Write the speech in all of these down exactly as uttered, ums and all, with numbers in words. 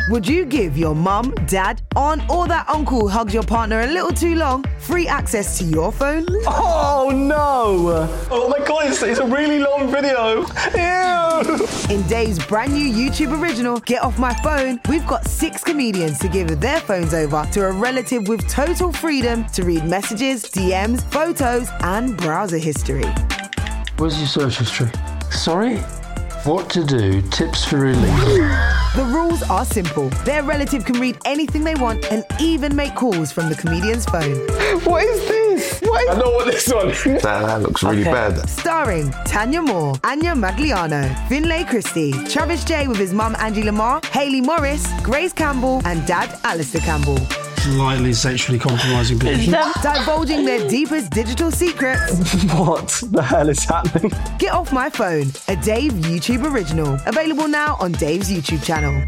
Would you give your mum, dad, aunt or that uncle who hugs your partner a little too long free access to your phone? Oh no! Oh my god, it's, it's a really long video. Ew! In Dave's brand new YouTube original, Get Off My Phone, we've got six comedians to give their phones over to a relative with total freedom to read messages, D Ms, photos and browser history. Where's your search history? Sorry? What to do, tips for relief. The rules are simple. Their relative can read anything they want and even make calls from the comedian's phone. What is this? What is... I know what this one is. That, that looks really Okay. bad. Starring Tanya Moore, Anya Magliano, Finlay Christie, Travis J with his mum Angie Lamar, Hayley Morris, Grace Campbell and dad Alistair Campbell. Slightly sexually compromising people. Divulging their deepest digital secrets. What the hell is happening? Get Off My Phone, a Dave YouTube original. Available now on Dave's YouTube channel.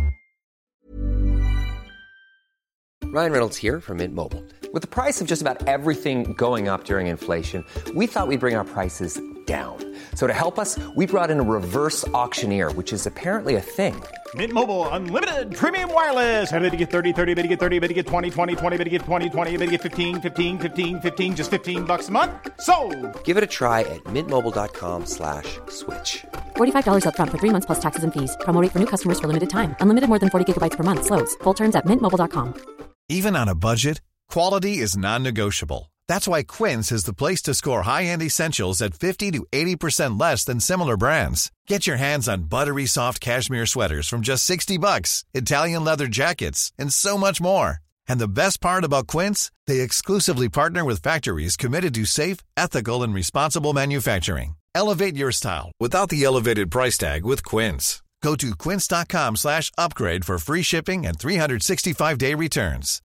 Ryan Reynolds here from Mint Mobile. With the price of just about everything going up during inflation, we thought we'd bring our prices down. So to help us, we brought in a reverse auctioneer, which is apparently a thing. Mint Mobile Unlimited Premium Wireless. How to get thirty, thirty, how to get thirty, how to get twenty, twenty, twenty, how to get twenty, twenty, how to get fifteen, fifteen, fifteen, fifteen, just fifteen bucks a month? Sold! Give it a try at mintmobile.com slash switch. forty-five dollars up front for three months plus taxes and fees. Promo rate for new customers for limited time. Unlimited more than forty gigabytes per month. Slows full terms at mint mobile dot com. Even on a budget, quality is non-negotiable. That's why Quince is the place to score high-end essentials at fifty to eighty percent less than similar brands. Get your hands on buttery soft cashmere sweaters from just sixty bucks, Italian leather jackets, and so much more. And the best part about Quince, they exclusively partner with factories committed to safe, ethical, and responsible manufacturing. Elevate your style without the elevated price tag with Quince. Go to quince.com slash upgrade for free shipping and three sixty-five day returns.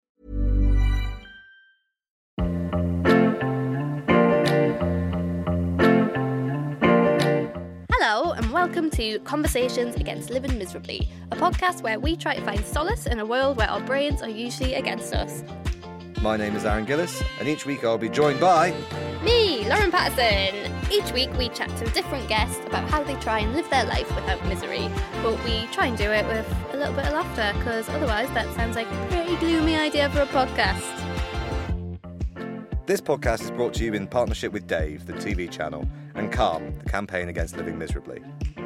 Hello and welcome to Conversations Against Living Miserably, a podcast where we try to find solace in a world where our brains are usually against us. My name is Aaron Gillis, and each week I'll be joined by... Me, Lauren Patterson. Each week we chat to a different guest about how they try and live their life without misery, but we try and do it with a little bit of laughter, because otherwise that sounds like a pretty gloomy idea for a podcast. This podcast is brought to you in partnership with Dave, the T V channel, and Calm, the campaign against living miserably.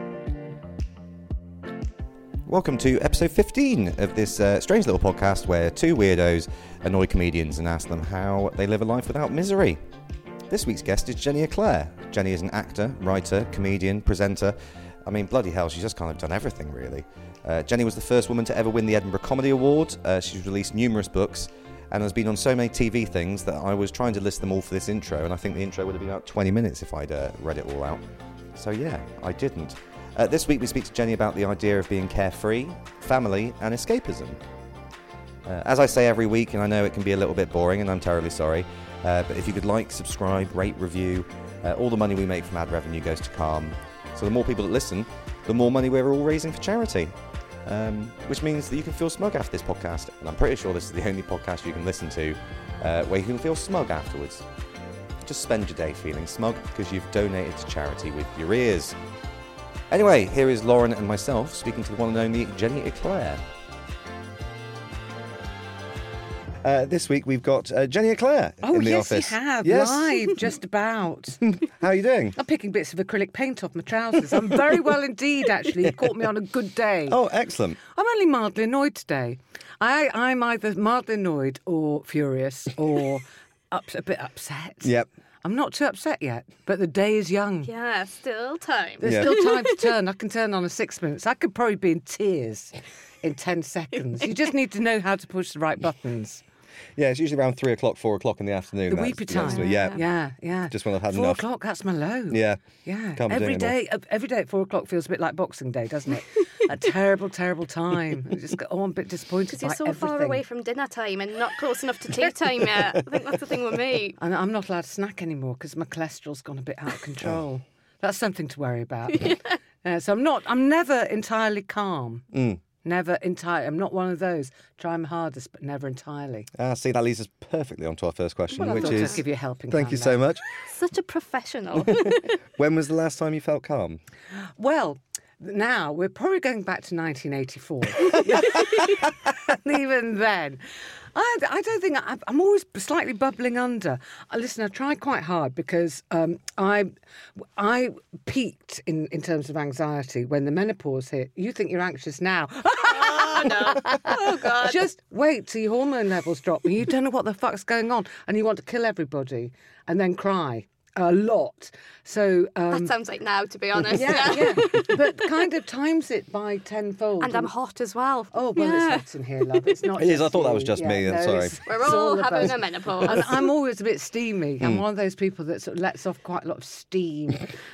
Welcome to episode fifteen of this uh, strange little podcast where two weirdos annoy comedians and ask them how they live a life without misery. This week's guest is Jenny Eclair. Jenny is an actor, writer, comedian, presenter. I mean, bloody hell, she's just kind of done everything, really. Uh, Jenny was the first woman to ever win the Edinburgh Comedy Award. Uh, she's released numerous books and has been on so many T V things that I was trying to list them all for this intro, and I think the intro would have been about twenty minutes if I'd uh, read it all out. So yeah, I didn't. Uh, this week we speak to Jenny about the idea of being carefree, family and escapism. Uh, as I say every week, and I know it can be a little bit boring and I'm terribly sorry, uh, but if you could like, subscribe, rate, review, uh, all the money we make from ad revenue goes to Calm. So the more people that listen, the more money we're all raising for charity. Um, which means that you can feel smug after this podcast, and I'm pretty sure this is the only podcast you can listen to uh, where you can feel smug afterwards. Just spend your day feeling smug because you've donated to charity with your ears. Anyway, here is Lauren and myself speaking to the one and only Jenny Eclair. Uh, this week we've got uh, Jenny Eclair oh, in the yes, office. Oh, yes, you have. Yes. Live, just about. How are you doing? I'm picking bits of acrylic paint off my trousers. I'm very well indeed, actually. You caught me on a good day. Oh, excellent. I'm only mildly annoyed today. I, I'm either mildly annoyed or furious or up, a bit upset. Yep. I'm not too upset yet, but the day is young. Yeah, still time. There's Yeah. still time to turn. I can turn on in six minutes. I could probably be in tears in ten seconds. You just need to know how to push the right buttons. Yeah, it's usually around three o'clock, four o'clock in the afternoon. The that's- weepy that's time. the- yeah. Yeah, yeah. Just when I've had Four enough. o'clock, that's my low. Yeah. Yeah. Can't be every doing anymore. day, every day at four o'clock feels a bit like Boxing Day, doesn't it? A terrible, terrible time. I just get, oh, I'm a bit disappointed Because by you're so everything. far away from dinner time and not close enough to tea time yet. I think that's the thing with me. And I'm not allowed to snack anymore because my cholesterol's gone a bit out of control. That's something to worry about. Yeah. Uh, so I'm not. I'm never entirely calm. Mm. Never entirely. I'm not one of those. Try my hardest, but never entirely. Ah, see, that leads us perfectly onto our first question, Well, I which thought is... I'd give you a helping Thank hand you there. so much. Such a professional. When was the last time you felt calm? Well, Now, we're probably going back to nineteen eighty-four. And even then, I, I don't think... I, I'm always slightly bubbling under. Uh, listen, I tried quite hard because um, I I peaked in, in terms of anxiety when the menopause hit. You think you're anxious now. Oh, no. Oh, God. Just wait till your hormone levels drop and you don't know what the fuck's going on and you want to kill everybody and then cry a lot. So um, That sounds like now, to be honest. yeah, yeah, but kind of times it by tenfold. And I'm hot as well. Oh, well, Yeah. it's hot in here, love. It's not It is, just I thought that you. was just Yeah, me, I'm no, sorry. it's- We're it's all of having us. a menopause. And I'm always a bit steamy. I'm one of those people that sort of lets off quite a lot of steam.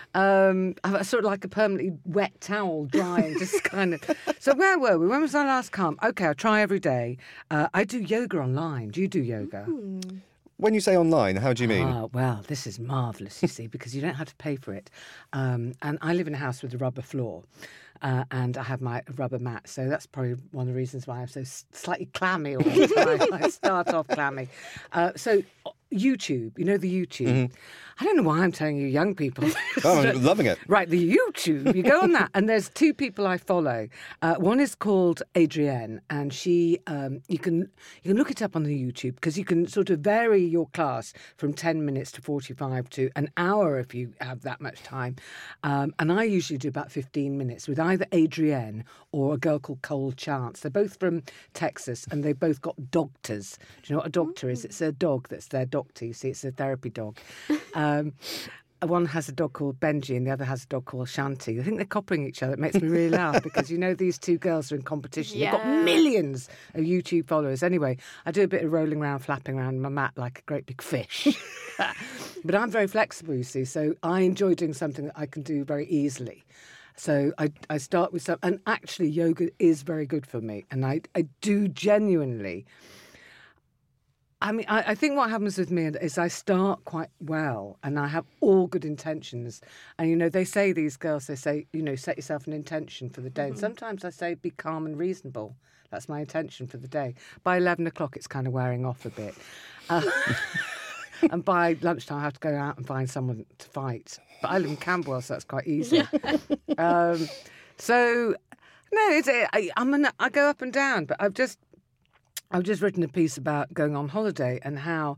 Um, I'm sort of like a permanently wet towel drying, just kind of. So where were we? When was our last come? Okay, I try every day. Uh, I do yoga online. Do you do yoga? When you say online, how do you mean? Ah, well, this is marvellous, you see, because you don't have to pay for it. Um, and I live in a house with a rubber floor, uh, and I have my rubber mat, so that's probably one of the reasons why I'm so s- slightly clammy all the time. I start off clammy. Uh, so YouTube, you know the YouTube. I don't know why I'm telling you young people. Oh, I'm loving it. Right, the YouTube. You go on that, and there's two people I follow. Uh, one is called Adrienne, and she, um, you can you can look it up on the YouTube because you can sort of vary your class from ten minutes to forty-five to an hour if you have that much time. Um, and I usually do about fifteen minutes with either Adrienne or a girl called Cole Chance. They're both from Texas, and they've both got doctors. Do you know what a doctor is? It's a dog that's their doctor. You see, it's a therapy dog. Um, one has a dog called Benji and the other has a dog called Shanti. I think they're copying each other. It makes me really laugh because, you know, these two girls are in competition. Yeah. They've got millions of YouTube followers. Anyway, I do a bit of rolling around, flapping around my mat like a great big fish. But I'm very flexible, you see, so I enjoy doing something that I can do very easily. So I, I start with some... And actually, yoga is very good for me. And I, I do genuinely... I mean, I, I think what happens with me is I start quite well and I have all good intentions. And, you know, they say, these girls, they say, you know, set yourself an intention for the day. Mm-hmm. And sometimes I say, be calm and reasonable. That's my intention for the day. By eleven o'clock, it's kind of wearing off a bit. Uh, and by lunchtime, I have to go out and find someone to fight. But I live in Camberwell, so that's quite easy. um, so, no, it's, I, I'm an, I go up and down, but I've just... I've just written a piece about going on holiday and how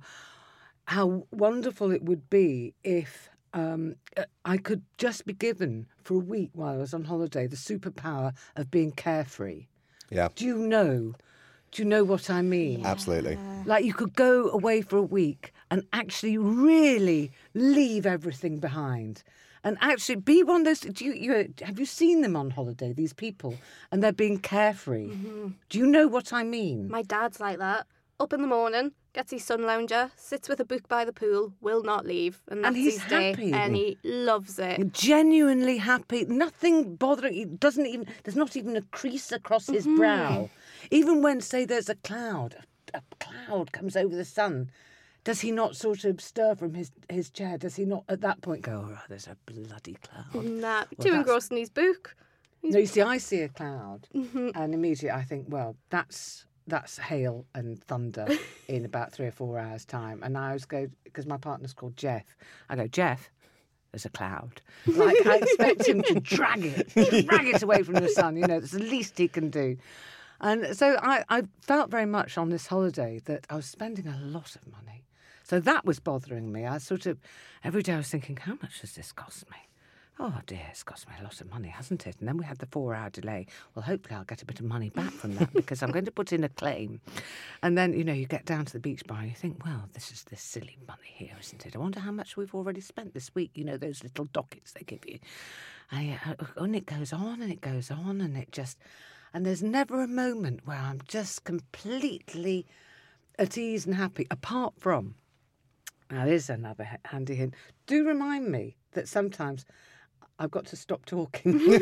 how wonderful it would be if um, I could just be given for a week while I was on holiday the superpower of being carefree. Yeah. Do you know? Do you know what I mean? Absolutely. Like you could go away for a week and actually really leave everything behind. And actually be one of those... Do you, you have you seen them on holiday, these people? And they're being carefree. Mm-hmm. Do you know what I mean? My dad's like that. Up in the morning, gets his sun lounger, sits with a book by the pool, will not leave. And that's And he's his day. happy. And he loves it. Genuinely happy. Nothing bothering... He doesn't even... There's not even a crease across his Mm-hmm. brow. Even when, say, there's a cloud, a, a cloud comes over the sun... Does he not sort of stir from his, his chair? Does he not at that point go, oh, there's a bloody cloud? Nah, Well, too that's- engrossed in his book. No, you see, I see a cloud Mm-hmm. and immediately I think, well, that's that's hail and thunder in about three or four hours' time. And I always go, because my partner's called Jeff, I go, Jeff, there's a cloud. Like, I expect him to drag it, drag it away from the sun. You know, that's the least he can do. And so I, I felt very much on this holiday that I was spending a lot of money. So that was bothering me. I sort of, every day I was thinking, how much does this cost me? Oh dear, it's cost me a lot of money, hasn't it? And then we had the four-hour delay. Well, hopefully I'll get a bit of money back from that because I'm going to put in a claim. And then, you know, you get down to the beach bar and you think, well, this is this silly money here, isn't it? I wonder how much we've already spent this week. You know, those little dockets they give you. And, uh, and it goes on and it goes on and it just... And there's never a moment where I'm just completely at ease and happy, apart from... Now, there's another handy hint. Do remind me that sometimes I've got to stop talking. do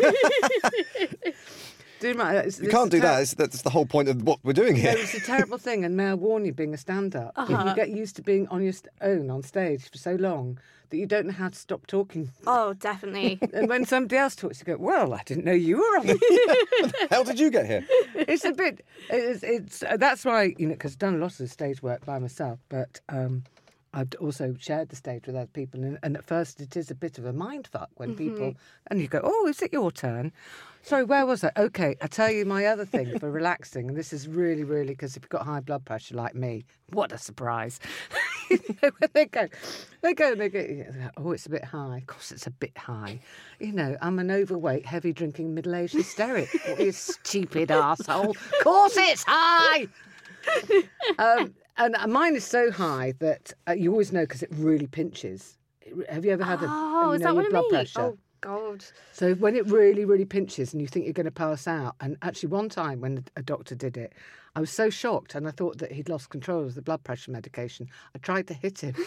remind, it's, You can't do ter- that. It's, that's the whole point of what we're doing here. No, it's a terrible thing, and may I warn you, being a stand-up, Uh-huh. if you get used to being on your st- own on stage for so long that you don't know how to stop talking. Oh, definitely. And when somebody else talks, you go, well, I didn't know you were on. How did you get here? It's a bit... It's, it's That's why, you know, because I've done a lot of the stage work by myself, but... Um, I've also shared the stage with other people, and, and at first it is a bit of a mind fuck when Mm-hmm. people, and you go, oh, is it your turn? Sorry, where was I? Okay, I tell you my other thing for relaxing, and this is really, really, because if you've got high blood pressure like me, what a surprise. You know, when they go, they go and they go, oh, it's a bit high. Of course, it's a bit high. You know, I'm an overweight, heavy drinking, middle aged hysteric. What, you stupid arsehole. Of course, it's high. um, and mine is so high that uh, you always know because it really pinches. Have you ever had a, Oh, you is know, that your what I blood mean? pressure? Oh, God. So when it really, really pinches and you think you're going to pass out, and actually one time when a doctor did it, I was so shocked and I thought that he'd lost control of the blood pressure medication. I tried to hit him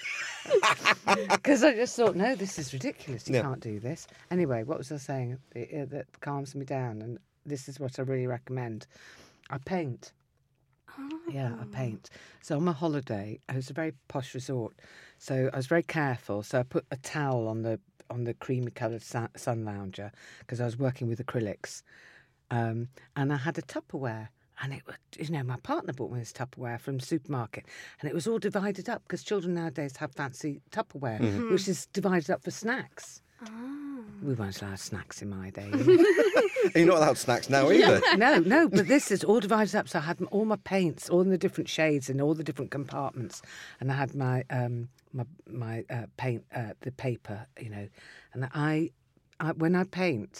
because I just thought, no, this is ridiculous. You Yeah. can't do this. Anyway, what was I saying It- that calms me down? And this is what I really recommend. I paint. Yeah, I paint. So on my holiday, it was a very posh resort. So I was very careful. So I put a towel on the on the creamy coloured sun, sun lounger because I was working with acrylics. Um, and I had a Tupperware. And it was, you know, my partner bought me this Tupperware from the supermarket. And it was all divided up because children nowadays have fancy Tupperware, Mm-hmm. which is divided up for snacks. We weren't allowed snacks in my day. You know? And you're not allowed snacks now either. No, no, but this is all divided up. So I had all my paints, all in the different shades and all the different compartments, and I had my um, my my uh, paint, uh, the paper, you know, and I, I, when I paint,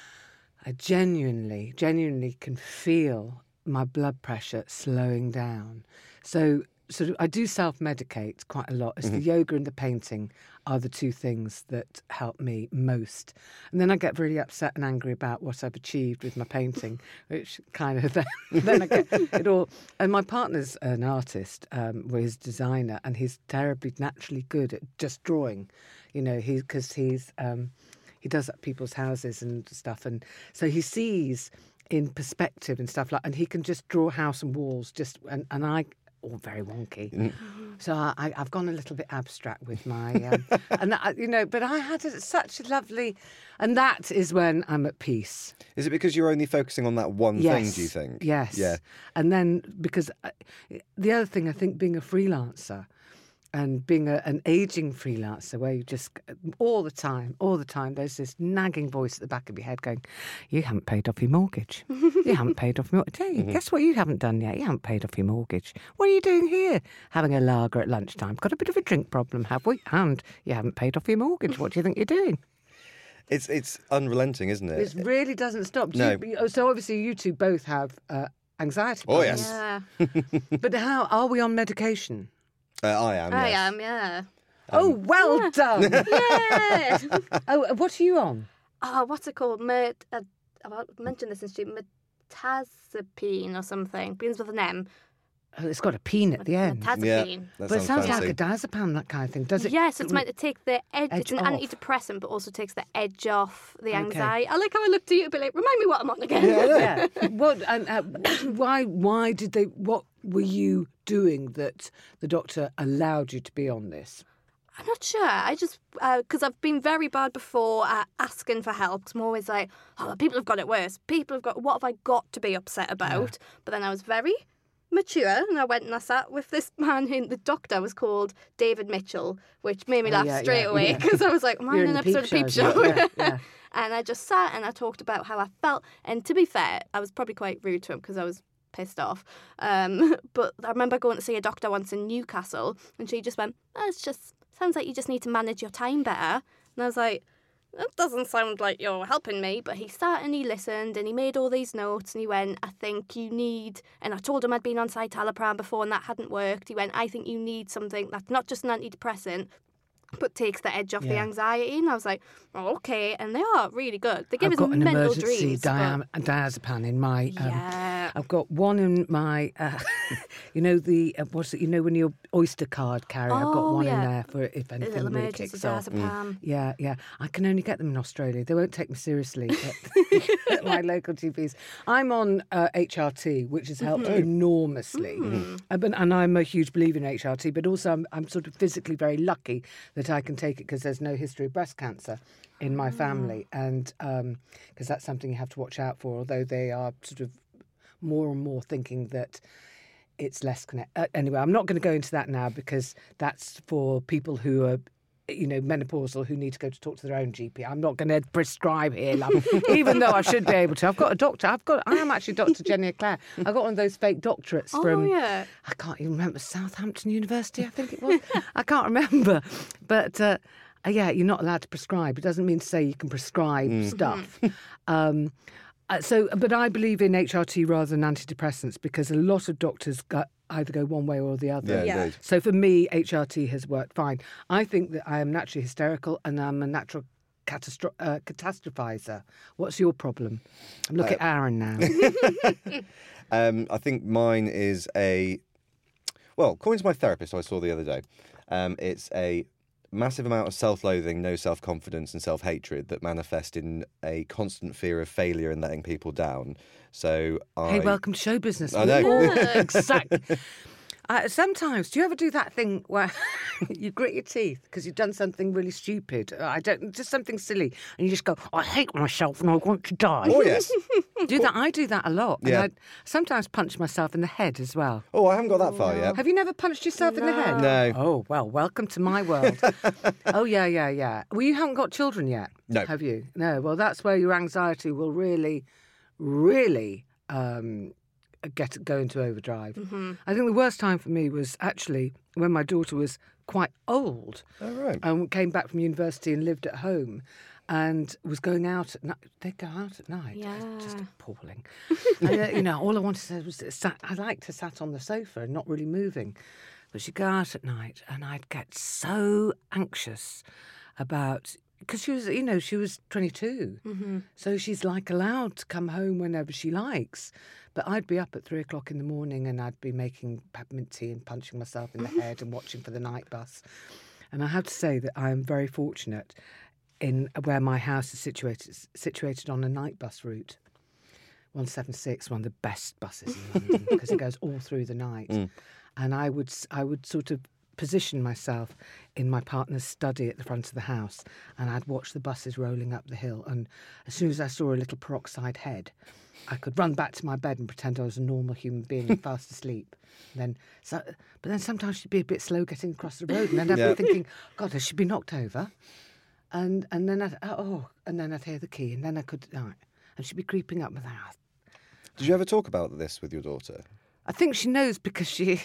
I genuinely, genuinely can feel my blood pressure slowing down. So. Sort of, I do self-medicate quite a lot. It's Mm-hmm. the yoga and the painting are the two things that help me most. And then I get really upset and angry about what I've achieved with my painting, which kind of then, then I get it all. And my partner's an artist, um, well, he's a designer, and he's terribly naturally good at just drawing. You know, he because he's um, he does up people's houses and stuff, and so he sees in perspective and stuff like, and he can just draw house and walls. Just and and I. All very wonky. So I, I've gone a little bit abstract with my, um, and that, you know, but I had a, such a lovely, and that is when I'm at peace. Is it because you're only focusing on that one Yes. thing, do you think? Yes. Yeah. And then because I, the other thing, I think being a freelancer and being a, an aging freelancer where you just, all the time, all the time, there's this nagging voice at the back of your head going, you haven't paid off your mortgage. You haven't paid off your mortgage. Hey, Mm-hmm. guess what you haven't done yet? You haven't paid off your mortgage. What are you doing here? Having a lager at lunchtime. Got a bit of a drink problem, have we? And you haven't paid off your mortgage. What do you think you're doing? It's it's unrelenting, isn't it? It really doesn't stop. Do No. you- so obviously you two both have uh, anxiety Oh, problems. yes. Yeah, But how, are we on medication? Uh, I am, I yes. am, yeah. Oh, well done. Yeah. Oh, what are you on? Oh, what's it called? Met, uh, I mentioned this in student, metazapine or something. Begins with an M. Oh, it's got a peen at the end. Yeah, Metazapine. that But it sounds fancy. like a diazepam, that kind of thing. Does it? Yes, it's meant to take the edge. Edge it's an off. antidepressant, but also takes the edge off the Okay. anxiety. I like how I looked at you a bit like, remind me what I'm on again. Yeah. What? And uh, why? Why did they? What were you doing that the doctor allowed you to be on this? I'm not sure. I just, because I've been very bad before at asking for help. 'Cause I'm always like, oh, people have got it worse. People have got, what have I got to be upset about? But then I was very mature and I went and I sat with this man who, the doctor was called David Mitchell, which made me Oh, laugh yeah, straight yeah, away yeah. because I was like, am I You're in in an the episode of Peep Peep Show, Show? yeah, yeah. And I just sat and I talked about how I felt. And to be fair, I was probably quite rude to him because I was pissed off. Um, but I remember going to see a doctor once in Newcastle and she just went, oh, it's just, sounds like you just need to manage your time better. And I was like, that doesn't sound like you're helping me. But he sat and he listened and he made all these notes and he went, I think you need, and I told him I'd been on citalopram before and that hadn't worked. He went, I think you need something that's not just an antidepressant, but takes the edge off the Yeah. anxiety. And I was like, oh, okay. And they are really good. They give I've us got an mental emergency dreams. but- diam- diazepam in my. Um, Yeah. I've got one in my. Uh, you know the uh, what's it? You know when your Oyster card carrier. I've got Oh, one in yeah. there for if A anything little really emergency kicks off. diazepam. Yeah, yeah. I can only get them in Australia. They won't take me seriously at, at my local G Ps. I'm on uh, H R T, which has helped enormously. Uh, but, and I'm a huge believer in H R T, but also I'm, I'm sort of physically very lucky that I can take it because there's no history of breast cancer in my family. And because that's something you have to watch out for, although they are sort of more and more thinking that it's less connect. Uh, anyway, I'm not going to go into that now because that's for people who are, you know, menopausal who need to go to talk to their own G P. I'm not going to prescribe here, love, even though I should be able to. I've got a doctor. I've got. I am actually Doctor Jenny Clare. I got one of those fake doctorates Oh, from. yeah. I can't even remember Southampton University. I think it was. I can't remember, but. Uh, Uh, yeah, you're not allowed to prescribe. It doesn't mean to say you can prescribe Mm. stuff. um, uh, so, but I believe in H R T rather than antidepressants because a lot of doctors go, either go one way or the other. Yeah, Yeah. indeed. So for me, H R T has worked fine. I think that I am naturally hysterical and I'm a natural catastro- uh, catastrophizer. What's your problem? Look Uh, at Aaron now. Um, I think mine is a, well, according to my therapist I saw the other day, um, it's a massive amount of self-loathing, no self-confidence and self-hatred that manifest in a constant fear of failure and letting people down. So I... Hey, welcome to show business. I know. Yeah, exactly. Uh, sometimes, do you ever do that thing where you grit your teeth because you've done something really stupid? Uh, I don't, just something silly, and you just go, "I hate myself and I want to die." Oh, yes. Do that? I do that a lot. Yeah. And I sometimes punch myself in the head as well. Oh, I haven't got that far yet. Have you never punched yourself in the head? No. Oh well, welcome to my world. Oh yeah, yeah, yeah. Well, you haven't got children yet, No. have you? No. Well, that's where your anxiety will really, really. Um, get go into overdrive. Mm-hmm. I think the worst time for me was actually when my daughter was quite old Oh, right. and came back from university and lived at home and was going out at night. They'd go out at night. Yeah. It's just appalling. and, uh, you know, all I wanted to say was that sat, I liked to sat on the sofa and not really moving. But she'd go out at night and I'd get so anxious about... Because she was, you know, she was twenty-two. Mm-hmm. So she's like allowed to come home whenever she likes. But I'd be up at three o'clock in the morning and I'd be making peppermint tea and punching myself in the head and watching for the night bus. And I have to say that I am very fortunate in where my house is situated, situated on a night bus route. one seventy-six, one of the best buses in London because it goes all through the night. Mm. And I would, I would sort of position myself in my partner's study at the front of the house and I'd watch the buses rolling up the hill, and as soon as I saw a little peroxide head I could run back to my bed and pretend I was a normal human being fast asleep. And then, so, but then sometimes she'd be a bit slow getting across the road and then I'd Yeah. be thinking, God, has she been knocked over? And and then I'd, oh, and then I'd hear the key and then I could, oh, and she'd be creeping up with that. Did you ever talk about this with your daughter? I think she knows because she...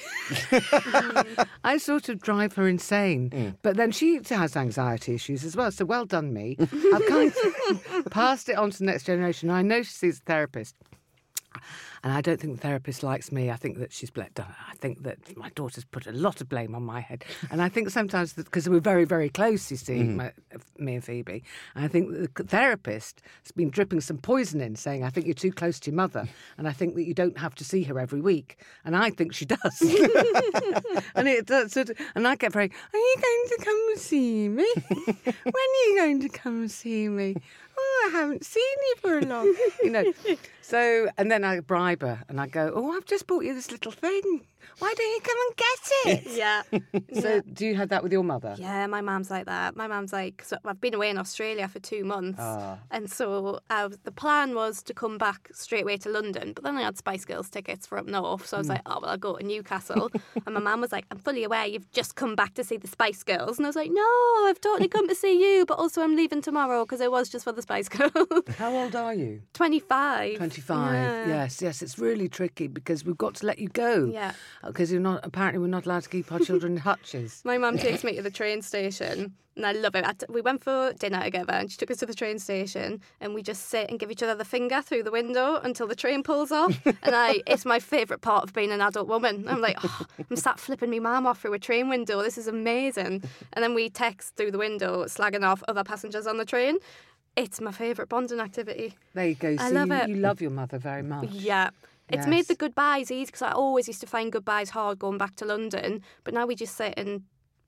I sort of drive her insane. Mm. But then she has anxiety issues as well. So well done, me. I've kind of passed it on to the next generation. I know she sees a therapist. And I don't think the therapist likes me. I think that she's bled. I think that my daughter's put a lot of blame on my head. And I think sometimes, because we're very, very close, you see, Mm-hmm. my, me and Phoebe. And I think that the therapist has been dripping some poison in, saying, I think you're too close to your mother. And I think that you don't have to see her every week. And I think she does. and it does, sort of, and I get very, are you going to come and see me? When are you going to come and see me? Oh, I haven't seen you for a long, you know. So, and then I bribe her and I go, oh, I've just bought you this little thing. Why don't you come and get it? Yeah. So Yeah. do you have that with your mother? Yeah, my mum's like that. My mum's like, so I've been away in Australia for two months. Ah. And so I was, the plan was to come back straight away to London. But then I had Spice Girls tickets for up north. So I was like, oh, well, I'll go to Newcastle. And my mum was like, I'm fully aware you've just come back to see the Spice Girls. And I was like, no, I've totally come to see you. But also I'm leaving tomorrow because it was just for the Spice Girls. How old are you? twenty-five. twenty-five. Yeah. Yes, yes. It's really tricky because we've got to let you go. Yeah. Because you're not, apparently we're not allowed to keep our children in hutches. My mum takes me to the train station and I love it. I t- we went for dinner together and she took us to the train station and we just sit and give each other the finger through the window until the train pulls off. And I, it's my favourite part of being an adult woman. I'm like, oh, I'm sat flipping my mum off through a train window. This is amazing. And then we text through the window, slagging off other passengers on the train. It's my favourite bonding activity. There you go. I See, love you, it. you love your mother very much. Yeah. It's Yes. made the goodbyes easy because I always used to find goodbyes hard going back to London. But now we just sit and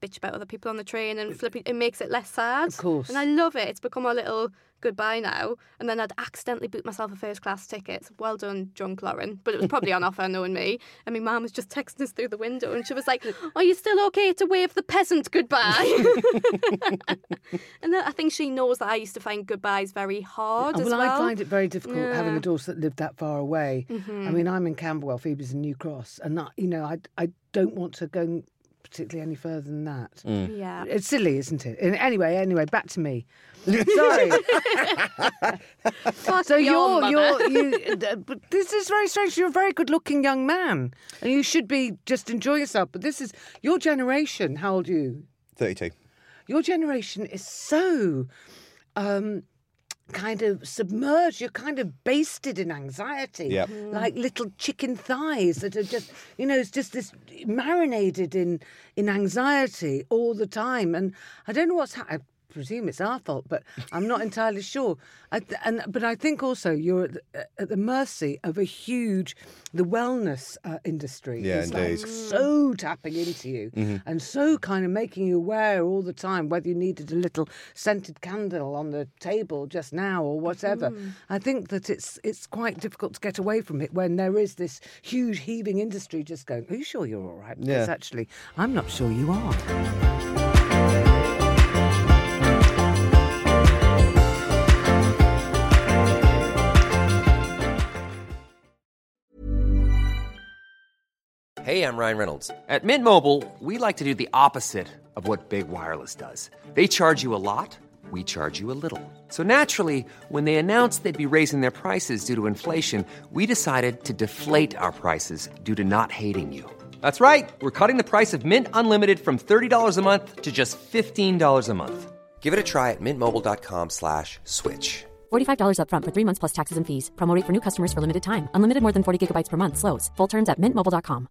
bitch about other people on the train and flipping, it makes it less sad. Of course. And I love it. It's become our little goodbye now. And then I'd accidentally book myself a first class ticket. Well done, drunk Lauren. But it was probably on offer, knowing me. And my mum was just texting us through the window and she was like, are you still okay to wave the peasant goodbye? And then I think she knows that I used to find goodbyes very hard Oh, as well, well. I find it very difficult Yeah. having a daughter that lived that far away. Mhm. I mean, I'm in Camberwell, Phoebe's in New Cross, and that, you know, I I don't want to go particularly any further than that. Mm. Yeah. It's silly, isn't it? And anyway, anyway, back to me. Sorry. Fuck So your you're mother. you're you. uh, But this is very strange. You're a very good-looking young man, and you should be just enjoy yourself. But this is your generation. How old are you? thirty-two. Your generation is so. Um, kind of submerged, you're kind of basted in anxiety. Yep. Like little chicken thighs that are just, you know, it's just this marinated in in anxiety all the time. And I don't know what's happening. I presume it's our fault, but I'm not entirely sure. I th- and But I think also you're at the, at the mercy of a huge, the wellness uh, industry Yeah, is like indeed. so tapping into you Mhm. and so kind of making you aware all the time whether you needed a little scented candle on the table just now or whatever. Mm. I think that it's it's quite difficult to get away from it when there is this huge heaving industry just going, are you sure you're all right? Because Yeah. actually, I'm not sure you are. Hey, I'm Ryan Reynolds. At Mint Mobile, we like to do the opposite of what Big Wireless does. They charge you a lot, we charge you a little. So naturally, when they announced they'd be raising their prices due to inflation, we decided to deflate our prices due to not hating you. That's right. We're cutting the price of Mint Unlimited from thirty dollars a month to just fifteen dollars a month. Give it a try at mintmobile.com slash switch. forty-five dollars up front for three months plus taxes and fees. Promo rate for new customers for limited time. Unlimited more than forty gigabytes per month. Slows full terms at mint mobile dot com.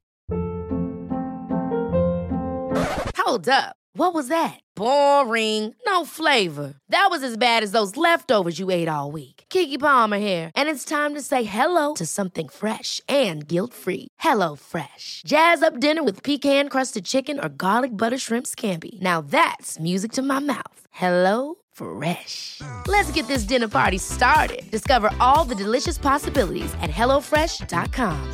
Hold up. What was that? Boring. No flavor. That was as bad as those leftovers you ate all week. Keke Palmer here, and it's time to say hello to something fresh and guilt-free. Hello Fresh. Jazz up dinner with pecan-crusted chicken or garlic butter shrimp scampi. Now that's music to my mouth. Hello Fresh. Let's get this dinner party started. Discover all the delicious possibilities at hello fresh dot com.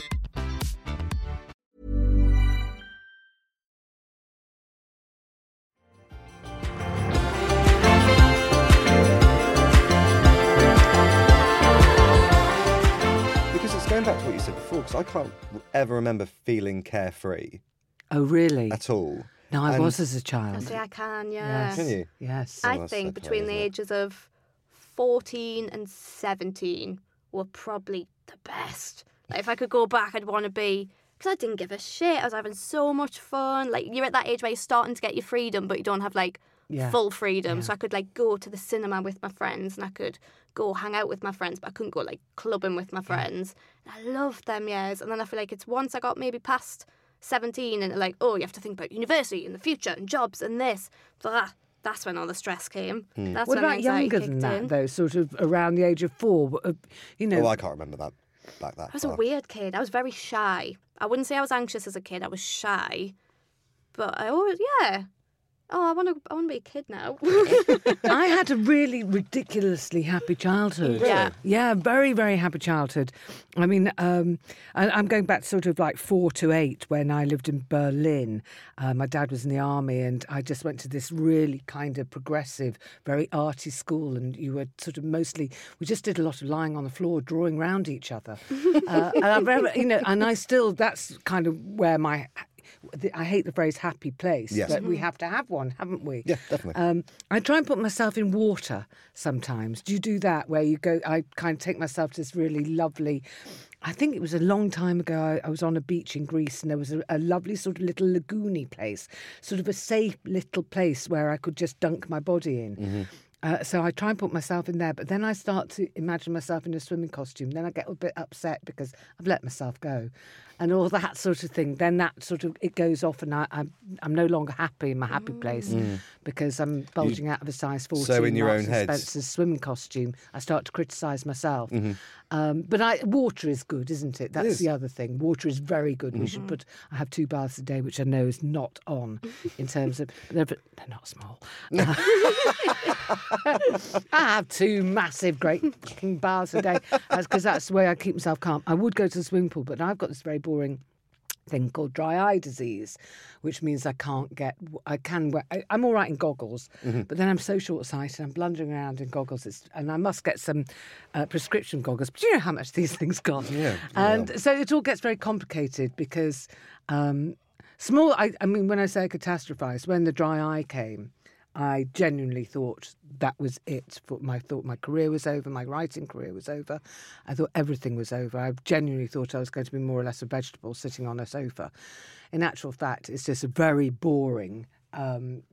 Because it's going back to what you said before, because I can't ever remember feeling carefree Oh, really? at all. No, I And- was as a I child. say I can, yeah. Yes. Can you? Yes. Oh, I that's think so between clever, the isn't it? ages of fourteen and seventeen were probably the best. Like, if I could go back, I'd want to be, because I didn't give a shit. I was having so much fun. Like, you're at that age where you're starting to get your freedom, but you don't have, like, Yeah. full freedom. So I could, like, go to the cinema with my friends and I could go hang out with my friends, but I couldn't go, like, clubbing with my friends. And I loved them years. And then I feel like it's once I got maybe past seventeen and, like, oh, you have to think about university and the future and jobs and this. So that, that's when all the stress came. That's What when the about anxiety younger kicked than that, in. though? Sort of around the age of four? uh, You know, Oh, I can't remember that back that I was far. a weird kid. I was very shy. I wouldn't say I was anxious as a kid. I was shy. But I always, yeah. Oh, I want to I want to be a kid now. I had a really ridiculously happy childhood. Yeah. Yeah, very, very happy childhood. I mean, um, I, I'm going back sort of like four to eight when I lived in Berlin. Uh, my dad was in the army and I just went to this really kind of progressive, very arty school, and you were sort of mostly, we just did a lot of lying on the floor, drawing round each other. uh, and I remember, you know, and I still, that's kind of where my... I hate the phrase happy place, Yes. but we have to have one, haven't we? Yeah, definitely. Um, I try and put myself in water sometimes. Do you do that where you go, I kind of take myself to this really lovely, I think it was a long time ago, I, I was on a beach in Greece and there was a, a lovely sort of little lagoony place, sort of a safe little place where I could just dunk my body in. Mm-hmm. Uh, so I try and put myself in there, but then I start to imagine myself in a swimming costume. Then I get a bit upset because I've let myself go, and all that sort of thing. Then that sort of it goes off, and I, I'm I'm no longer happy in my happy place Mm. because I'm bulging You- out of a size fourteen. So in your Marks own and heads- Spencer's swimming costume, I start to criticise myself. Mhm. Um, but I, water is good, isn't it? That's is. the other thing. Water is very good. We Mhm. should put. I have two baths a day, which I know is not on in terms of. They're, they're not small. I have two massive, great fucking baths a day because that's the way I keep myself calm. I would go to the swimming pool, but I've got this very boring thing called dry eye disease, which means I can't get. I can wear. I, I'm all right in goggles, Mhm. but then I'm so short-sighted. I'm blundering around in goggles, it's, and I must get some uh, prescription goggles. But you know how much these things cost. Yeah, And yeah. so it all gets very complicated because um, small. I, I mean, when I say catastrophise, when the dry eye came, I genuinely thought that was it. For my thought my career was over, my writing career was over. I thought everything was over. I genuinely thought I was going to be more or less a vegetable sitting on a sofa. In actual fact, it's just a very boring um,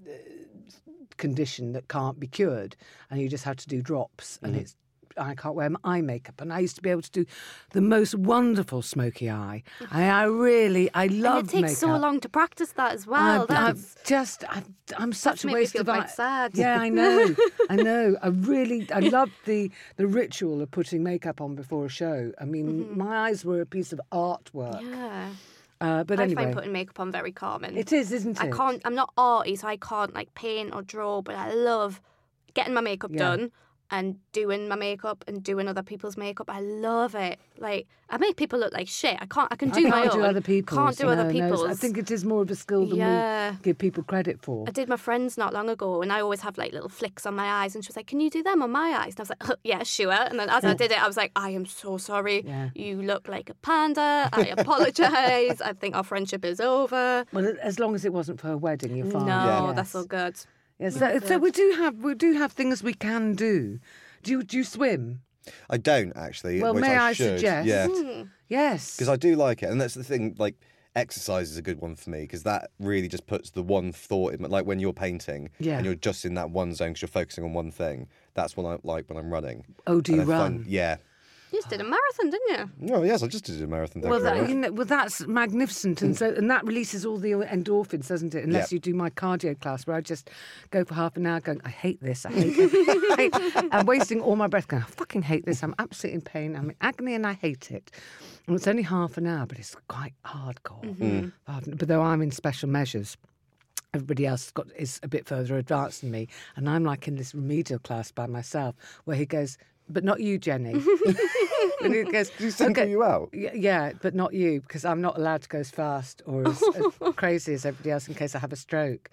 condition that can't be cured, and you just have to do drops, and Mhm. it's. I can't wear my eye makeup, and I used to be able to do the most wonderful smoky eye. I, I really, I love and it takes so makeup. long to practice that as well. I'm, That's I'm just, I'm, I'm such That's a made me waste feel of quite eye- sad. Yeah, I know, I know. I really, I love the the ritual of putting makeup on before a show. I mean, Mhm. my eyes were a piece of artwork. Yeah. Uh, but I anyway, find putting makeup on very calming. it is, isn't it? I can't. I'm not arty, so I can't like paint or draw. But I love getting my makeup Yeah. done and doing my makeup and doing other people's makeup. I love it. Like I make people look like shit. I can't. I can do I my can't own. do other people's. Can't do no, other no. people's. I think it is more of a skill than Yeah. we give people credit for. I did my friends not long ago, and I always have like little flicks on my eyes, and she was like, "Can you do them on my eyes?" And I was like, "Yeah, sure." And then as I did it, I was like, "I am so sorry. Yeah. You look like a panda. I apologise. I think our friendship is over." Well, as long as it wasn't for a wedding, you're fine. No, Yes. that's all good. Yes, All so, good. so we do have we do have things we can do. Do you do you swim? I don't actually. Well, which may I should. suggest? Yeah. Hmm. Yes. Because I do like it, and that's the thing. Like, exercise is a good one for me because that really just puts the one thought in. Like when you're painting, Yeah. and you're just in that one zone because you're focusing on one thing. That's what I like when I'm running. Oh, do And you I run? find- yeah. You just did a marathon, didn't you? Oh yes, I just did a marathon. Thank Well, you very that, much. you know, well, that's magnificent, and so and that releases all the endorphins, doesn't it? Unless Yeah. you do my cardio class, where I just go for half an hour, going, "I hate this, I hate it." I'm wasting all my breath, going, "I fucking hate this. I'm absolutely in pain. I'm in agony, and I hate it." And it's only half an hour, but it's quite hardcore. Mm-hmm. Hard- But though I'm in special measures. Everybody else got is a bit further advanced than me, and I'm like in this remedial class by myself, where he goes, "But not you, Jenny." And he goes, Did he single you out? Y- Yeah, but not you, because I'm not allowed to go as fast or as, as crazy as everybody else in case I have a stroke.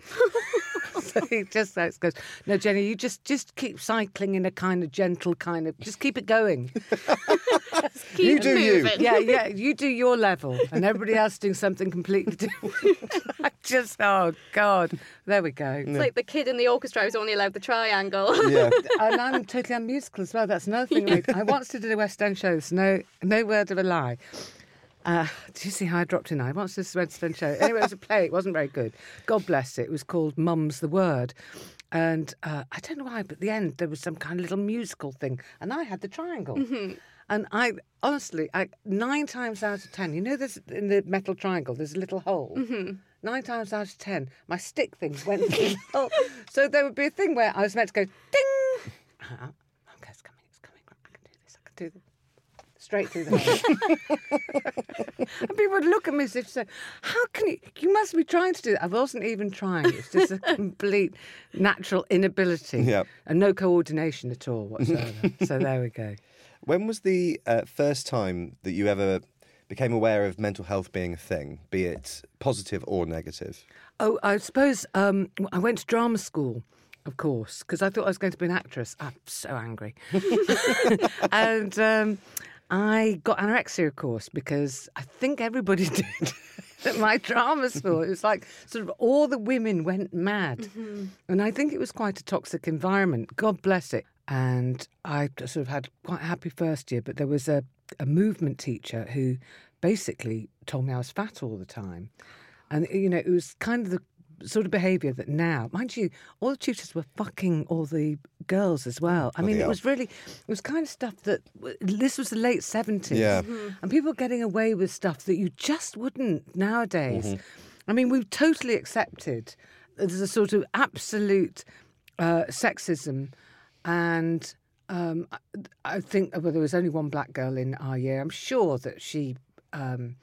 So he just like, goes, "No, Jenny, you just just keep cycling in a kind of gentle kind of, just keep it going." Keep You do you. moving. Yeah, yeah, you do your level, and everybody else doing something completely different. I just, oh God, there we go. It's like the kid in the orchestra who's only allowed the triangle. Yeah. And I'm totally unmusical as well. That's another thing. I once did a West End show. So no, no word of a lie. Uh, do you see how I dropped in? I once did a West End show. Anyway, it was a play. It wasn't very good. God bless it. It was called Mum's the Word. And uh, I don't know why, but at the end there was some kind of little musical thing, and I had the triangle. And I honestly, I nine times out of ten, you know, there's in the metal triangle, there's a little hole. Nine times out of ten, my stick thing went through the hole. So there would be a thing where I was meant to go ding. Uh, okay, it's coming, it's coming. I can do this. I can do this. Straight through the hole. And people would look at me as if to say, "How can you? You must be trying to do that." I wasn't even trying. It's just a complete natural inability Yeah. and no coordination at all whatsoever. So there we go. When was the uh, first time that you ever became aware of mental health being a thing, be it positive or negative? Oh, I suppose um, I went to drama school, of course, because I thought I was going to be an actress. I'm so angry. And um, I got anorexia, of course, because I think everybody did at my drama school. It was like sort of all the women went mad. And I think it was quite a toxic environment. God bless it. And I sort of had quite a happy first year, but there was a, a movement teacher who basically told me I was fat all the time. And, you know, it was kind of the sort of behaviour that now, mind you, all the tutors were fucking all the girls as well. I mean, it was really, it was kind of stuff that, this was the late seventies. Yeah. Mm-hmm. And people were getting away with stuff that you just wouldn't nowadays. Mm-hmm. I mean, we've totally accepted there's a sort of absolute uh, sexism and um, I, I think, well, there was only one black girl in our year. I'm sure that she... Um,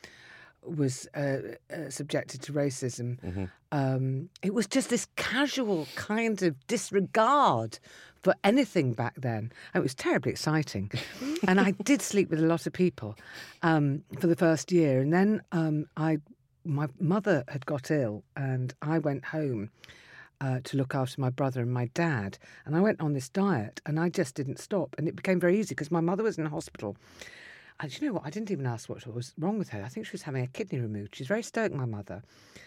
was uh, uh, subjected to racism. Mm-hmm. Um, it was just this casual kind of disregard for anything back then. And it was terribly exciting. And I did sleep with a lot of people um, for the first year. And then um, I, my mother had got ill and I went home uh, to look after my brother and my dad. And I went on this diet and I just didn't stop. And it became very easy because my mother was in hospital. And do you know what? I didn't even ask what was wrong with her. I think she was having a kidney removed. She's very stoic, my mother.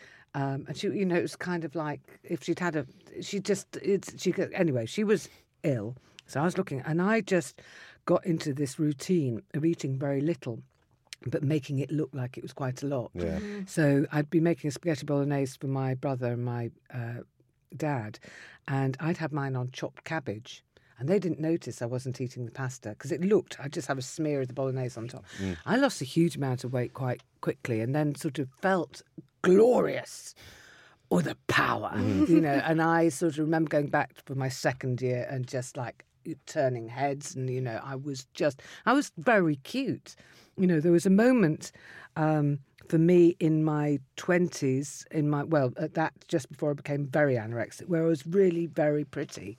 Um, and she, you know, it was kind of like if she'd had a, she just, it's, she could, anyway, she was ill. So I was looking, and I just got into this routine of eating very little, but making it look like it was quite a lot. Yeah. So I'd be making a spaghetti bolognese for my brother and my uh, dad, and I'd have mine on chopped cabbage. And they didn't notice I wasn't eating the pasta because it looked, I'd just have a smear of the bolognese on top. Mm. I lost a huge amount of weight quite quickly and then sort of felt glorious or the power, mm. you know. And I sort of remember going back for my second year and just like turning heads. And, you know, I was just, I was very cute. You know, there was a moment um, for me in my twenties, in my, well, at that, just before I became very anorexic, where I was really very pretty.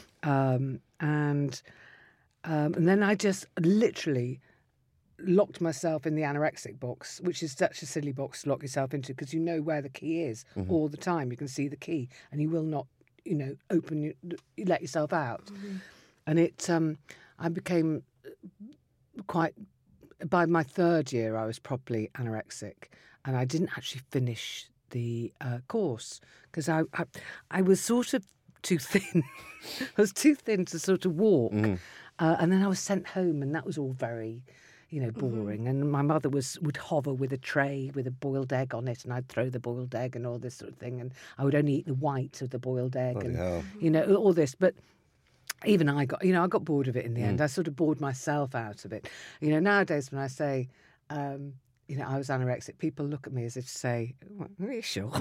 Um, and um, and then I just literally locked myself in the anorexic box, which is such a silly box to lock yourself into because you know where the key is mm-hmm. all the time. You can see the key, and you will not, you know, open you, you let yourself out. Mm-hmm. And it, um, I became quite. By my third year, I was properly anorexic, and I didn't actually finish the uh, course because I, I I was sort of. too thin. I was too thin to sort of walk. Mm. Uh, and then I was sent home and that was all very, you know, boring. Mm-hmm. And my mother was would hover with a tray with a boiled egg on it and I'd throw the boiled egg and all this sort of thing. And I would only eat the white of the boiled egg Bloody and, hell. you know, all this. But even I got, you know, I got bored of it in the mm. end. I sort of bored myself out of it. You know, nowadays when I say... Um, you know, I was anorexic. People look at me as if to say, well, "Are you sure?"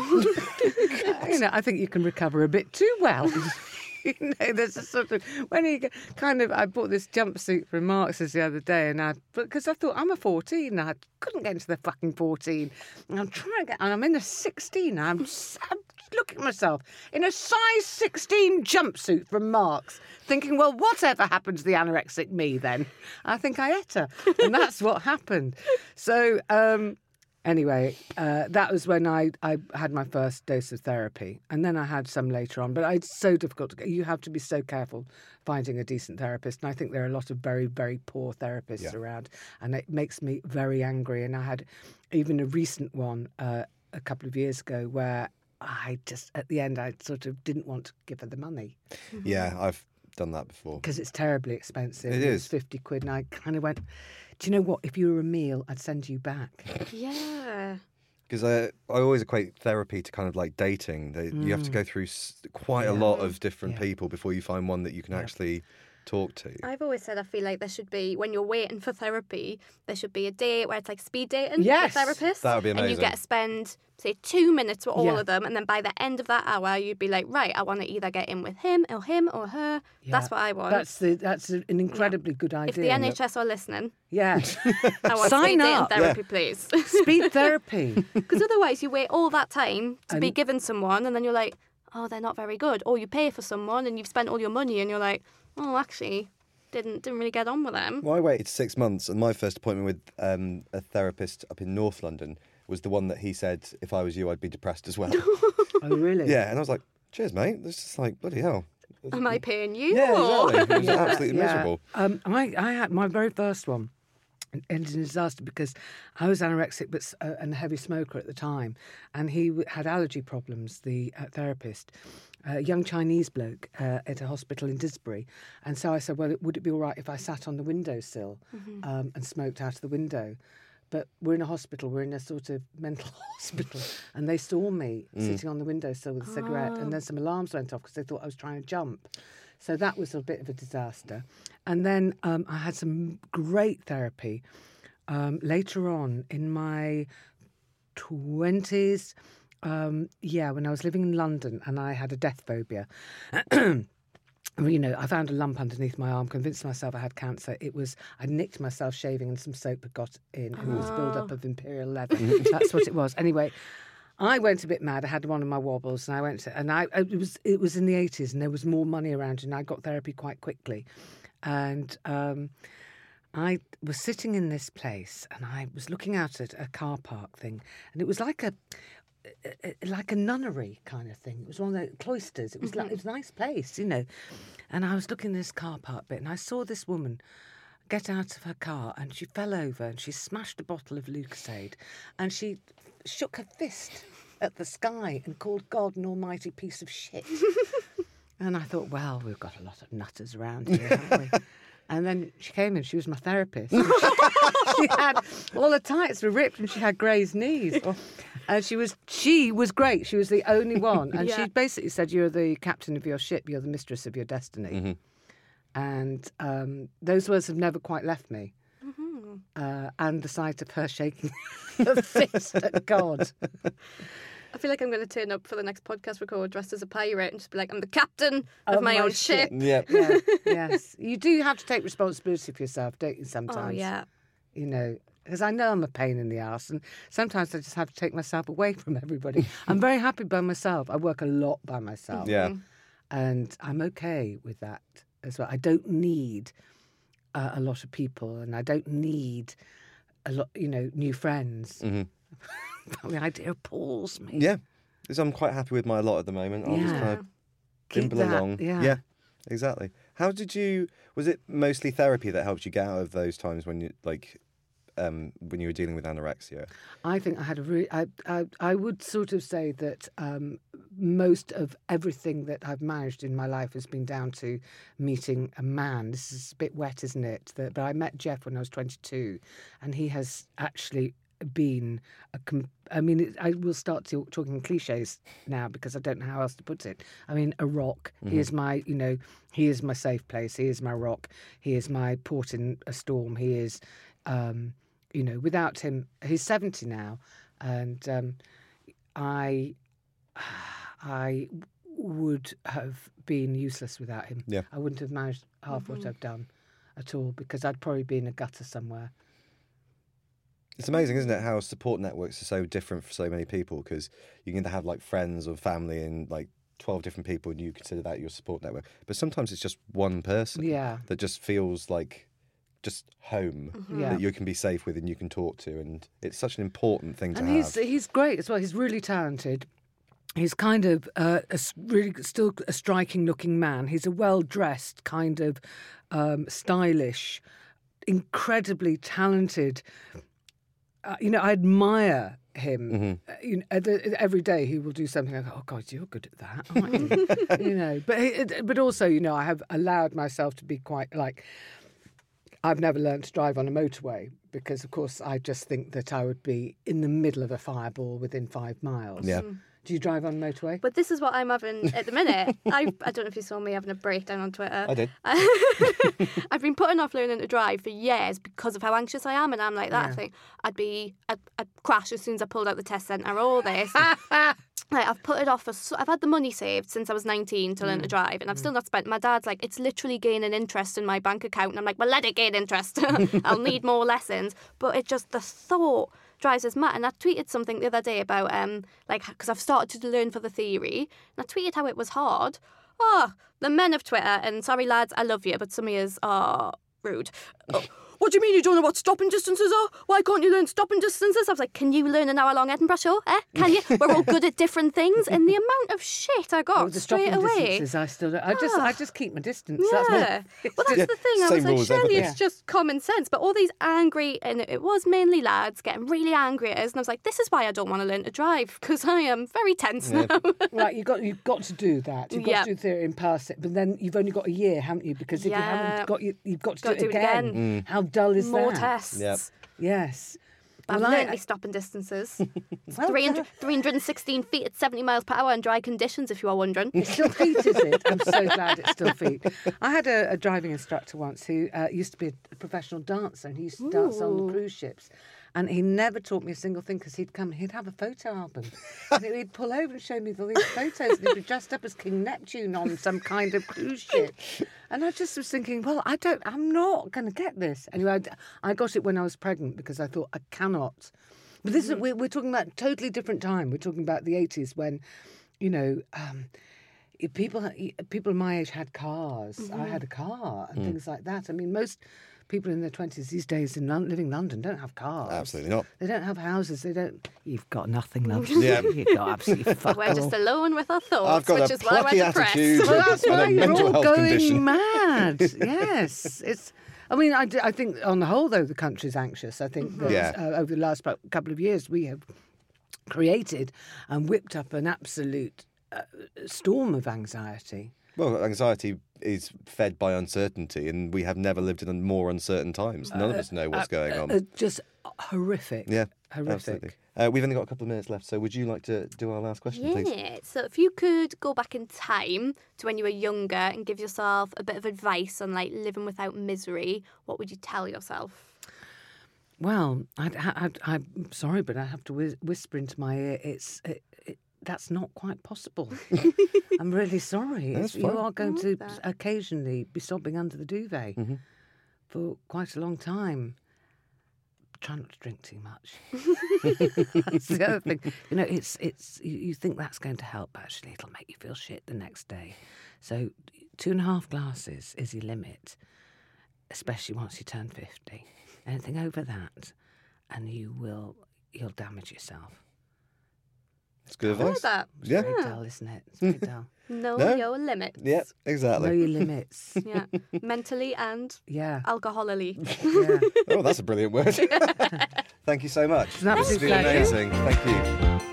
You know, I think you can recover a bit too well. You know, there's a sort of when you kind of. I bought this jumpsuit from Marx's the other day, and I because I thought I'm a fourteen, and I couldn't get into the fucking fourteen, and I'm trying to get, and I'm in a sixteen. And I'm, I'm looking at myself in a size sixteen jumpsuit from Marx, thinking, well, whatever happened to the anorexic me then? I think I ate her, and that's what happened. So. Um, Anyway, uh, that was when I, I had my first dose of therapy. And then I had some later on. But it's so difficult to get. You have to be so careful finding a decent therapist. And I think there are a lot of very, very poor therapists yeah. around. And it makes me very angry. And I had even a recent one uh, a couple of years ago where I just, at the end, I sort of didn't want to give her the money. Yeah, I've done that before. Because it's terribly expensive. It it is. was fifty quid. And I kind of went... Do you know what? If you were a meal, I'd send you back. Yeah. Because I, I always equate therapy to kind of like dating. They, mm. You have to go through s- quite yeah. a lot of different yeah. people before you find one that you can yeah. actually talk to. I've always said I feel like there should be, when you're waiting for therapy, there should be a day where it's like speed dating yes. with therapists. That would be amazing. And you get to spend, say, two minutes with all yeah. of them, and then by the end of that hour, you'd be like, right, I want to either get in with him or him or her. Yeah. That's what I want. That's the that's an incredibly yeah. good idea. If the N H S are listening, yeah, I want sign speed up. dating therapy, yeah. please. Speed therapy. Because otherwise, you wait all that time to and... be given someone, and then you're like, oh, they're not very good. Or you pay for someone, and you've spent all your money, and you're like, oh, actually. Didn't didn't really get on with them. Well, I waited six months, and my first appointment with um, a therapist up in North London was the one that he said, if I was you, I'd be depressed as well. Oh, really? Yeah, and I was like, cheers, mate. It's just like, bloody hell. Am I paying you? Yeah, or? exactly. It was yeah, absolutely yeah. miserable. Um, I, I had my very first one. It ended in disaster because I was anorexic but uh, and a heavy smoker at the time, and he w- had allergy problems, the uh, therapist, a young Chinese bloke uh, at a hospital in Disbury. And so I said, well, would it be all right if I sat on the windowsill mm-hmm. um, and smoked out of the window? but we're in a hospital. We're in a sort of mental hospital, and they saw me Mm. sitting on the windowsill with a cigarette, and then some alarms went off because they thought I was trying to jump. So that was a bit of a disaster. And then um, I had some great therapy um, later on in my twenties. Um, yeah, when I was living in London and I had a death phobia. You know, I found a lump underneath my arm, convinced myself I had cancer. It was, I nicked myself shaving and some soap had got in, and it was build-up of imperial leather. That's what it was. Anyway, I went a bit mad. I had one of my wobbles, and I went to, and I it was it was in the eighties, and there was more money around, and I got therapy quite quickly. And um, I was sitting in this place, and I was looking out at a car park thing, and it was like a like a nunnery kind of thing. It was one of the cloisters. It was like it was a nice place, you know. And I was looking at this car park bit, and I saw this woman get out of her car, and she fell over, and she smashed a bottle of Lucozade, and she shook her fist at the sky and called God an almighty piece of shit. And I thought, well, we've got a lot of nutters around here, haven't we? And then she came in, she was my therapist. She, she had, all her tights were ripped and she had Gray's knees. And she was she was great. She was the only one. And Yeah. she basically said, you're the captain of your ship, you're the mistress of your destiny. Mm-hmm. And um, those words have never quite left me. Mm-hmm. Uh, and the sight of her shaking her fist at God. I feel like I'm going to turn up for the next podcast record dressed as a pirate and just be like, I'm the captain of, Of my, my own ship. ship. Yeah. Yeah, yes. You do have to take responsibility for yourself, don't you, sometimes? Oh, yeah. You know, because I know I'm a pain in the arse, and sometimes I just have to take myself away from everybody. I'm very happy by myself. I work a lot by myself. Yeah. And I'm okay with that as well. I don't need uh, a lot of people, and I don't need a lot, you know, new friends. Mm-hmm. The idea appalls me. Yeah. Because I'm quite happy with my lot at the moment. I'll just Yeah. kind of Keep bimble that, along. yeah. Yeah, exactly. How did you, was it mostly therapy that helped you get out of those times when you, like, um, when you were dealing with anorexia? I think I had a really, I, I, I would sort of say that um, most of everything that I've managed in my life has been down to meeting a man. This is a bit wet, isn't it? That, but I met Jeff when I was twenty-two, and he has actually been a, com- I mean, it, I will start to, talking cliches now because I don't know how else to put it. I mean, a rock. Mm-hmm. He is my, you know, he is my safe place. He is my rock. He is my port in a storm. He is, um, you know, without him, he's seventy now, and um, I, I would have been useless without him. Yeah. I wouldn't have managed half what I've done at all because I'd probably be in a gutter somewhere. It's amazing, isn't it, how support networks are so different for so many people, because you can either have like friends or family and like twelve different people and you consider that your support network. But sometimes it's just one person Yeah. that just feels like just home Yeah. that you can be safe with and you can talk to. And it's such an important thing to And have. he's he's great as well. He's really talented. He's kind of uh, a s- really still a striking looking man. He's a well dressed, kind of um, stylish, incredibly talented. Uh, you know, I admire him. Mm-hmm. Uh, you know, uh, every day he will do something. I go, oh God, you're good at that, aren't you? You know, but he- but also, you know, I have allowed myself to be quite like. I've never learned to drive on a motorway because, of course, I just think that I would be in the middle of a fireball within five miles. Yeah. Do you drive on a motorway? But this is what I'm having at the minute. I I don't know if you saw me having a breakdown on Twitter. I did. I've been putting off learning to drive for years because of how anxious I am, and I'm like that. Yeah. I think I'd be I'd, I'd crash as soon as I pulled out the test centre. All this. Like, I've put it off for. So, I've had the money saved since I was nineteen to learn Mm. to drive, and I've still not spent. My dad's like, it's literally gaining interest in my bank account, and I'm like, well, let it gain interest. I'll need more lessons. But it just the thought drives us mad. And I tweeted something the other day about um like because I've started to learn for the theory, and I tweeted how it was hard. Oh, the men of Twitter, and sorry lads, I love you, but some of yous are rude. Oh, what do you mean you don't know what stopping distances are? Why can't you learn stopping distances? I was like, can you learn an hour long Edinburgh show? Eh? Can you? We're all good at different things. And the amount of shit I got Oh, the straight stopping away. distances, I still don't. I just, Ah. I just keep my distance. Yeah. That's what, Well, that's Yeah, the thing. I same was like, rules, surely everything. it's just common sense. But all these angry, and it was mainly lads getting really angry at us. And I was like, this is why I don't want to learn to drive, because I am very tense Yeah. now. right, you've got, you've got to do that. You've got Yeah. to do theory and pass it. But then you've only got a year, haven't you? Because if you Yeah. haven't got, you, you've got to Got do, it, to do it again. again. How dull is More that? tests. Yep. Yes. I've Well, learned I- my stopping distances. It's Well three hundred, done. three hundred sixteen feet at seventy miles per hour in dry conditions, if you are wondering. It's still feet, is it? I'm so glad it's still feet. I had a, a driving instructor once who uh, used to be a professional dancer, and he used to dance on the Ooh. cruise ships. And he never taught me a single thing because he'd come, he'd have a photo album. And he'd pull over and show me all these photos. And he'd be dressed up as King Neptune on some kind of cruise ship. And I just was thinking, well, I don't, I'm not going to get this. Anyway, I, I got it when I was pregnant because I thought, I cannot. But this is, we're, we're talking about a totally different time. We're talking about the eighties when, you know, um, people people my age had cars. Mm-hmm. I had a car and Mm. things like that. I mean, most people in their twenties these days in Lon- living in London don't have cars. Absolutely not. They don't have houses. They don't. You've got nothing, love. Yeah. You've got absolutely fuck We're just all. alone with our thoughts, I've got which a is why plucky we're depressed. attitude. Well, that's and why a you're mental all health going condition. mad. Yes, it's. I mean, I, d- I think on the whole, though, the country's anxious. I think that Yeah. uh, over the last about couple of years, we have created and whipped up an absolute uh, storm of anxiety. Well, anxiety is fed by uncertainty, and we have never lived in more uncertain times. None of us know what's going on. Uh, just horrific. yeah, horrific. absolutely. Uh, we've only got a couple of minutes left, so would you like to do our last question, please? Yeah, so if you could go back in time to when you were younger and give yourself a bit of advice on like living without misery, what would you tell yourself? Well, I'd, I'd, I'm sorry, but I have to whis- whisper into my ear. It's it, it, that's not quite possible. I'm really sorry. That's It's- you fine. are going I to love that. occasionally be sobbing under the duvet Mhm. for quite a long time. Try not to drink too much. That's the other thing. You know, it's it's you, you think that's going to help, but actually it'll make you feel shit the next day. So two and a half glasses is your limit, especially once you turn fifty. Anything over that, and you will you'll damage yourself. It's good I like advice. that. It's Yeah. very dull, isn't it? It's very dull. Know No? your limits. Yeah, exactly. Know your limits. Yeah, mentally and Yeah. alcoholically. Yeah. Oh, that's a brilliant word. Thank you so much. It's an This has absolute been pleasure. amazing. Thank you.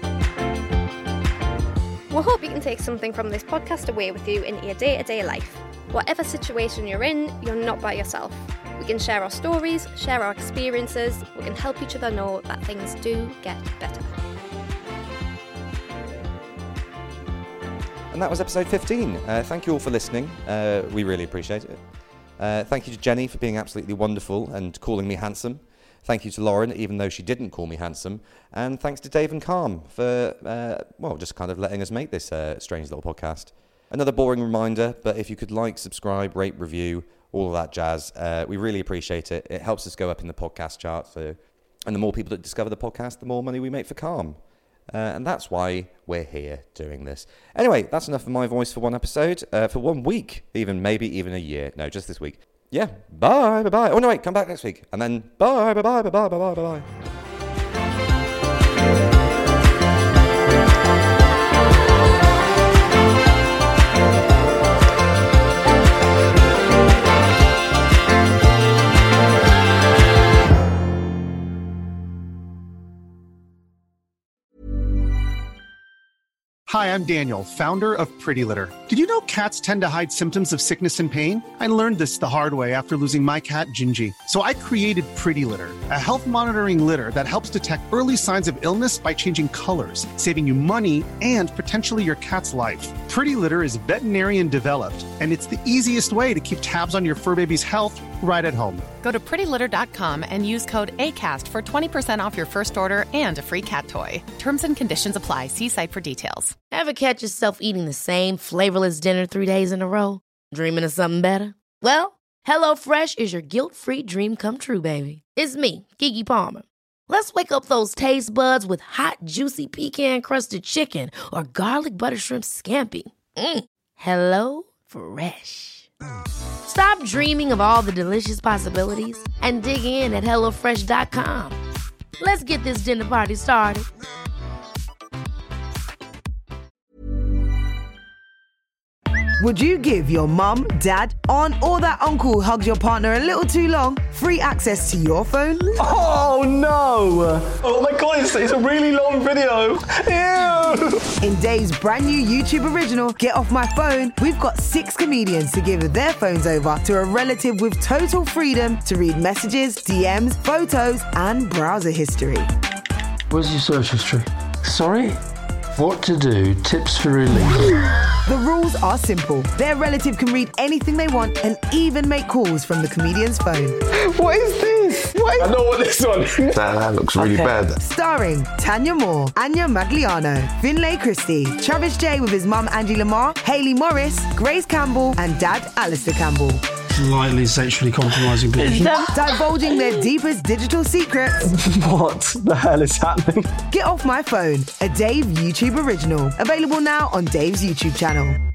We hope you can take something from this podcast away with you into your day-to-day life. Whatever situation you're in, you're not by yourself. We can share our stories, share our experiences. We can help each other know that things do get better. And that was episode fifteen. Uh, thank you all for listening. Uh, we really appreciate it. Uh, thank you to Jenny for being absolutely wonderful and calling me handsome. Thank you to Lauren, even though she didn't call me handsome. And thanks to Dave and Calm for, uh, well, just kind of letting us make this uh, strange little podcast. Another boring reminder, but if you could like, subscribe, rate, review, all of that jazz, uh, we really appreciate it. It helps us go up in the podcast charts. So, and the more people that discover the podcast, the more money we make for Calm. Uh, and that's why we're here doing this. Anyway, that's enough of my voice for one episode, uh, for one week, even, maybe even a year. No, just this week. Yeah, bye, bye-bye. Oh, no, wait, come back next week. And then bye, bye-bye, bye-bye, bye-bye, bye-bye. Hi, I'm Daniel, founder of Pretty Litter. Did you know cats tend to hide symptoms of sickness and pain? I learned this the hard way after losing my cat, Gingy. So I created Pretty Litter, a health monitoring litter that helps detect early signs of illness by changing colors, saving you money and potentially your cat's life. Pretty Litter is veterinarian developed, and it's the easiest way to keep tabs on your fur baby's health right at home. Go to pretty litter dot com and use code ACAST for twenty percent off your first order and a free cat toy. Terms and conditions apply. See site for details. Ever catch yourself eating the same flavorless dinner three days in a row? Dreaming of something better? Well, HelloFresh is your guilt-free dream come true, baby. It's me, Keke Palmer. Let's wake up those taste buds with hot, juicy pecan-crusted chicken or garlic butter shrimp scampi. Mm. Hello Fresh. Stop dreaming of all the delicious possibilities and dig in at hello fresh dot com. Let's get this dinner party started. Would you give your mum, dad, aunt, or that uncle who hugs your partner a little too long free access to your phone? Oh no! Oh my god, it's, it's a really long video. Ew! In Dave's brand new YouTube original, Get Off My Phone, we've got six comedians to give their phones over to a relative with total freedom to read messages, D Ms, photos, and browser history. Where's your search history? Sorry? What to do, tips for relief. The rules are simple. Their relative can read anything they want and even make calls from the comedian's phone. What is this? What is... I know what this one is. That, that looks really okay. bad. Starring Tanya Moore, Anya Magliano, Finlay Christie, Travis J with his mum Angie Lamar, Hayley Morris, Grace Campbell, and dad Alistair Campbell. Slightly sexually compromising people. Divulging their deepest digital secrets. What the hell is happening? Get Off My Phone, a Dave YouTube original. Available now on Dave's YouTube channel.